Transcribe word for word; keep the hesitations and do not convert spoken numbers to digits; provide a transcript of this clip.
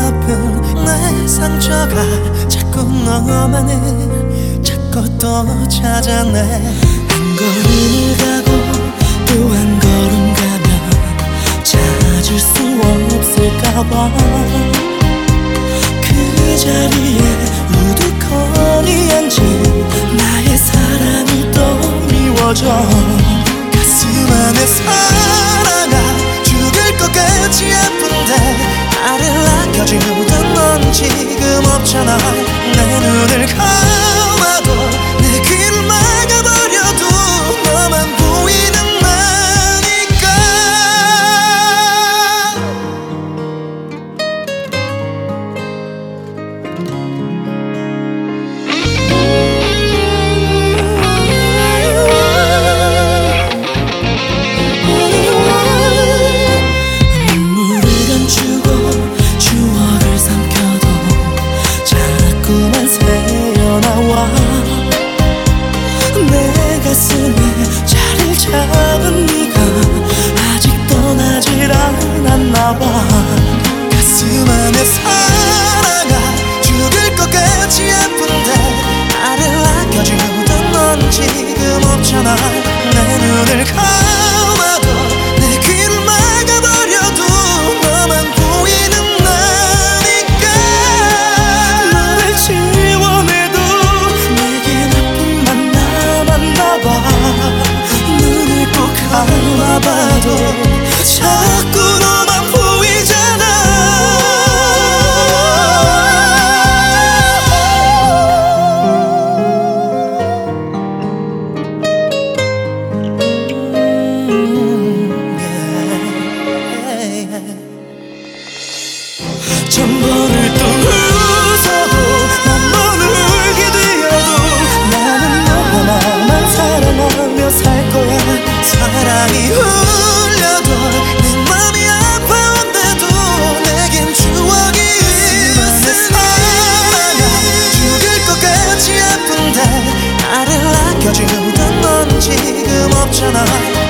아픈 내 상처가 자꾸 너만을 자꾸 또 찾아내. 한 걸음을 가고 또 한 걸음 가면 찾을 수 없을까봐 그 자리에 우두커니 앉은 나의 사랑이 또 미워져. 가슴 안에 사랑아 죽을 것 같이 아픈데 나를 아껴주던 넌 지금 없잖아. 내 눈을 감아도 내 귀를 막아버려도 너만 보이는 나니까. 눈물을 감추고 추억을 삼켜도 자꾸만 새어나와. 내 가슴에 자리를 잡은 네가 아직 떠나질 않았나봐. 가슴 안에 사랑아 죽을 것 같이 아픈데 나를 아껴주던 넌 지금 없잖아. 내 눈을 감아도 내 귀를 막아버려도 너만 보이는 나니까. 널 지워내도 내겐 아픔만 남았나봐. 눈을 꼭 감아봐도 자꾸 너만 보이잖아. 천번을 또 웃어도 난 넌 울게 되어도 나는 너 하나만 사랑하며 살 거야. 사랑이 흘려도 내 맘이 아파온데도 내겐 추억이 있어. 사랑아 죽을 것 같이 아픈데 나를 아껴주던 넌 지금 없잖아.